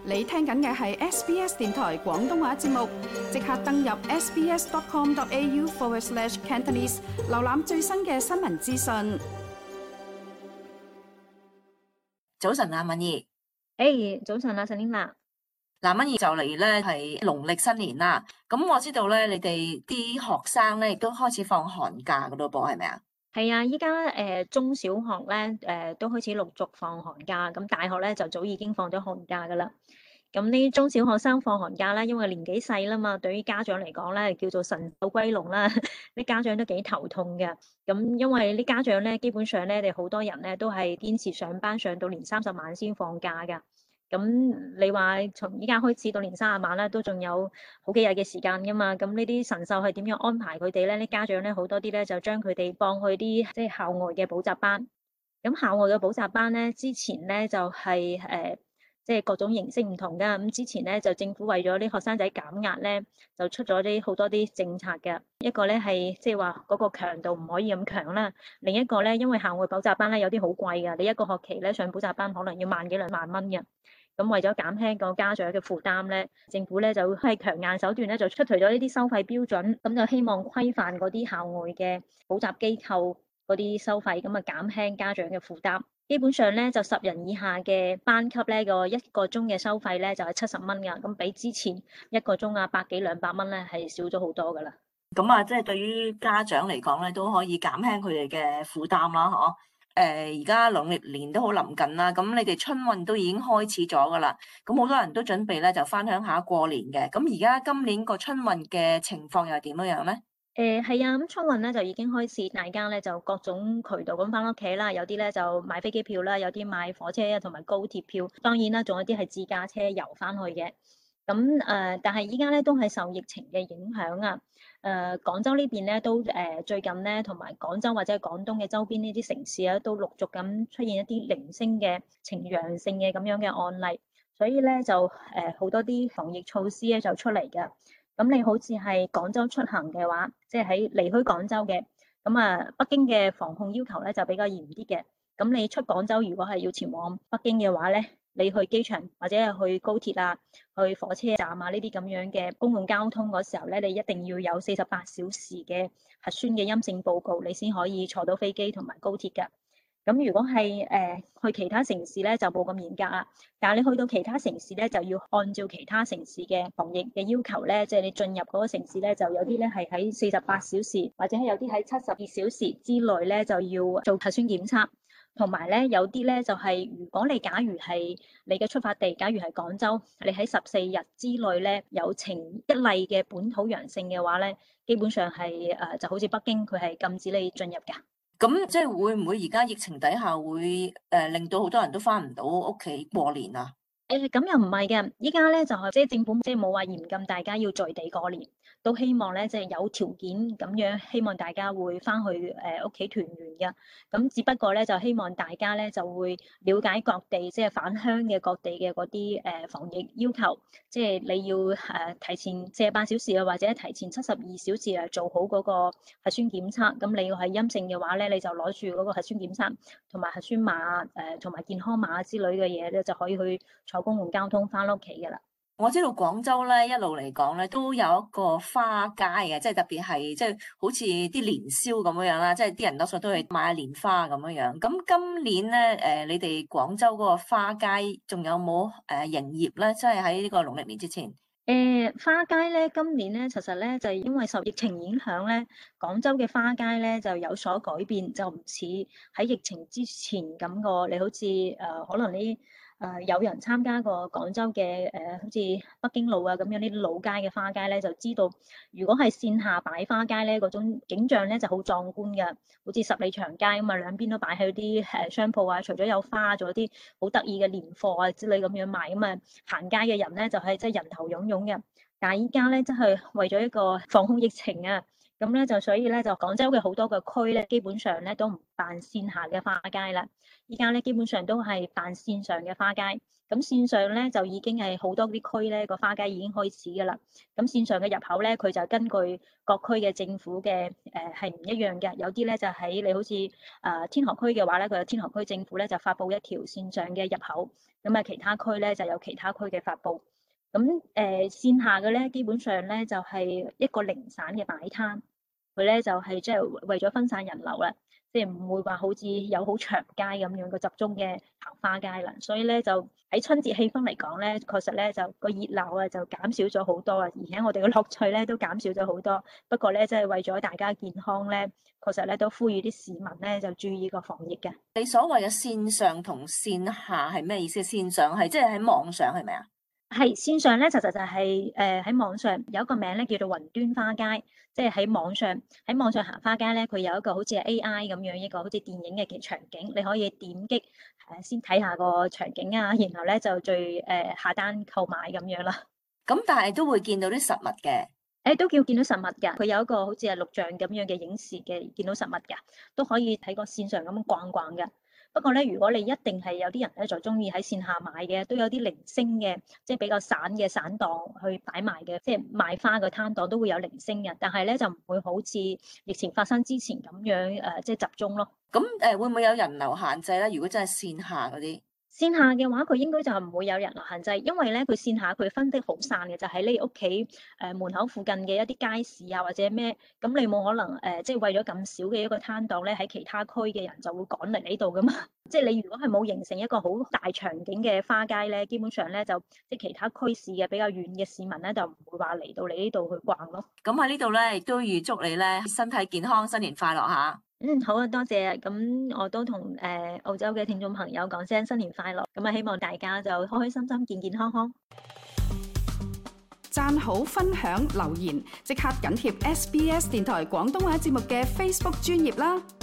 你聽緊嘅係 SBS 電台廣東話節目，即刻登入 sbs.com.au/Cantonese 瀏覽最新嘅新聞資訊。 早晨啊，敏儀。 早晨啊，Selina。 嗱，敏儀就嚟咧係農曆新年啦。咁我知道咧，你哋啲學生咧亦都開始放寒假噶咯噃，係咪啊？ 係啊，依家中小學咧都開始陸續放寒假，咁大學咧就早已經放咗寒假噶啦。咁呢中小學生放寒假啦，因為年紀細啦嘛，對於家長嚟講咧叫做神獸歸籠啦，啲家長都幾頭痛嘅。咁因為啲家長咧基本上咧，你好多人咧都係堅持上班上到年30晚先放假噶。咁你話從依家開始到年30晚咧，都仲有好幾日嘅時間噶嘛？咁呢啲神獸係點樣安排佢哋咧？啲家長咧好多啲咧就將佢哋放去啲即係校外嘅補習班。咁校外嘅補習班咧，之前咧就係即係各種形式唔同噶。咁之前咧就政府為咗啲學生仔減壓咧，就出咗啲好多啲政策嘅。一個咧係即係話嗰個強度唔可以咁強啦。另一個咧，因為校外補習班咧有啲好貴噶，你一個學期咧上補習班可能要萬幾兩萬蚊嘅。咁為咗減輕個家長嘅負擔咧，政府咧就係強硬手段咧，就出台咗呢啲收費標準，咁就希望規範嗰啲校外嘅補習機構嗰啲收費，咁啊減輕家長嘅負擔。基本上咧，就10人以下嘅班級咧，個一個鐘嘅收費咧就係70蚊噶，咁比之前一個鐘啊100幾200蚊咧係少咗好多噶啦。 咁啊，即係對於家長嚟講咧，都可以減輕佢哋嘅負擔啦，嗬。而家農曆年都好臨近啦，咁你哋春運都已經開始咗噶啦，咁好多人都準備咧就翻鄉下過年嘅。咁而家今年個春運嘅情況又係點樣咧？ 係啊，咁春運咧就已經開始，大家咧就各種渠道咁翻屋企啦，有啲咧就買飛機票啦，有啲買火車同埋高鐵票，當然啦，仲有啲係自駕車遊翻去嘅。咁但係依家咧都係受疫情嘅影響啊。廣州呢邊咧都最近咧，同埋廣州或者係廣東嘅周邊呢啲城市啊，都陸續咁出現一啲零星嘅呈陽性嘅咁樣嘅案例，所以咧就好多啲防疫措施咧就出嚟嘅。咁你好似係廣州出行嘅話，即係喺離開廣州嘅，咁啊北京嘅防控要求咧就比較嚴啲嘅。咁你出廣州如果係要前往北京嘅話咧，你去機場或者係去高鐵啊、去火車站啊呢啲咁樣嘅公共交通嗰時候咧，你一定要有48小時嘅核酸嘅陰性報告，你先可以坐到飛機同埋高鐵㗎。咁如果係去其他城市咧就冇咁嚴格啦，但係你去到其他城市咧就要按照其他城市嘅防疫嘅要求咧，即係你進入嗰個城市咧就有啲咧係喺48小時，或者係有啲喺72小時之內咧就要做核酸檢測。同埋咧，有啲咧就係，如果你假如係你嘅出發地，假如係廣州，你喺14日之內咧有呈一例嘅本土陽性嘅話咧，基本上係就好似北京佢係禁止你進入㗎。 咁即係會唔會而家疫情底下會令到好多人都翻唔到屋企過年啊？ 咁又唔係嘅，依家咧就係即係政府即係冇話嚴禁大家要在地過年，都希望咧即係有條件咁樣，希望大家會翻去屋企團圓嘅。咁只不過咧就希望大家咧就會了解各地即係返鄉嘅各地嘅嗰啲防疫要求，即係你要提前48小時啊，或者提前72小時啊做好嗰個核酸檢測。咁你要係陰性嘅話咧，你就攞住嗰個核酸檢測同埋核酸碼同埋健康碼之類嘅嘢咧，就可以去坐公共交通翻屋企㗎啦。 我知道廣州咧一路嚟講咧都有一個花街嘅，即係特別係即係好似啲年宵咁樣啦，即係啲人多數都去買下年花咁樣。咁今年咧你哋廣州嗰個花街仲有冇營業咧？即係喺呢個農曆年之前。 花街咧今年咧其實咧就係因為受疫情影響咧，廣州嘅花街咧就有所改變，就唔似喺疫情之前咁個。你好似可能你有人參加過廣州嘅好似北京路啊咁樣呢啲老街嘅花街咧，就知道如果係線下擺花街咧，嗰種景象咧就好壯觀㗎，好似十里長街咁啊，兩邊都擺喺啲商鋪啊，除咗有花，仲有啲好得意嘅年貨啊之類咁樣賣，咁啊行街嘅人咧就係即係人頭湧湧嘅。但係依家咧即係為咗一個防控疫情啊， 咁咧就所以咧就廣州嘅好多個區咧，基本上咧都唔辦線下嘅花街啦。依家咧基本上都係辦線上嘅花街。咁線上咧就已經係好多啲區咧個花街已經開始㗎啦。咁線上嘅入口咧，佢就根據各區嘅政府嘅係唔一樣嘅。有啲咧就喺你好似天河區嘅話咧，佢有天河區政府咧就發布一條線上嘅入口。咁啊其他區咧就有其他區嘅發布。咁線下嘅咧，基本上咧就係一個零散嘅擺攤，佢咧就係即係為咗分散人流啦，即係唔會話好似有好長街咁樣個集中嘅行花街啦。所以咧就喺春節氣氛嚟講咧，確實咧就個熱鬧啊就減少咗好多啊，而且我哋嘅樂趣咧都減少咗好多。不過咧即係為咗大家健康咧，確實咧都呼籲啲市民咧就注意個防疫嘅。 你所謂嘅線上同線下係咩意思？線上係即係喺網上係咪啊？ 係線上咧，就係喺網上有一個名咧叫做雲端花街，即係喺網上行花街咧，佢有一個好似 AI 咁樣一個好似電影嘅場景，你可以點擊先睇下個場景啊，然後咧就最下單購買咁樣啦。 咁但係都會見到啲實物嘅， 都叫見到實物㗎。佢有一個好似係錄像咁樣嘅影視嘅見到實物㗎，都可以睇個線上咁逛逛㗎。不過咧，如果你一定係有啲人咧就中意喺線下買嘅，都有啲零星嘅，即係比較散嘅散檔去擺賣嘅，即係賣花嘅攤檔都會有零星嘅，但係咧就唔會好似疫情發生之前咁樣即係集中咯。 咁會唔會有人流限制咧？如果真係線下嗰啲？ 線下嘅話，佢應該就唔會有人流限制，因為咧佢線下佢分得好散嘅，就喺你屋企門口附近嘅一啲街市啊或者咩，咁你冇可能即係為咗咁少嘅一個攤檔咧，喺其他區嘅人就會趕嚟呢度噶嘛。即係你如果係冇形成一個好大場景嘅花街咧，基本上咧就即係其他區市嘅比較遠嘅市民咧就唔會話嚟到你呢度去逛咯。 咁喺呢度咧亦都預祝你咧身體健康，新年快樂嚇！ 好啊，多謝。咁我都同澳洲嘅聽眾朋友講聲新年快樂。咁啊，希望大家就開開心心、健健康康。 讚好、分享、留言，即刻緊貼SBS 電台廣東話節目嘅 Facebook 專頁啦！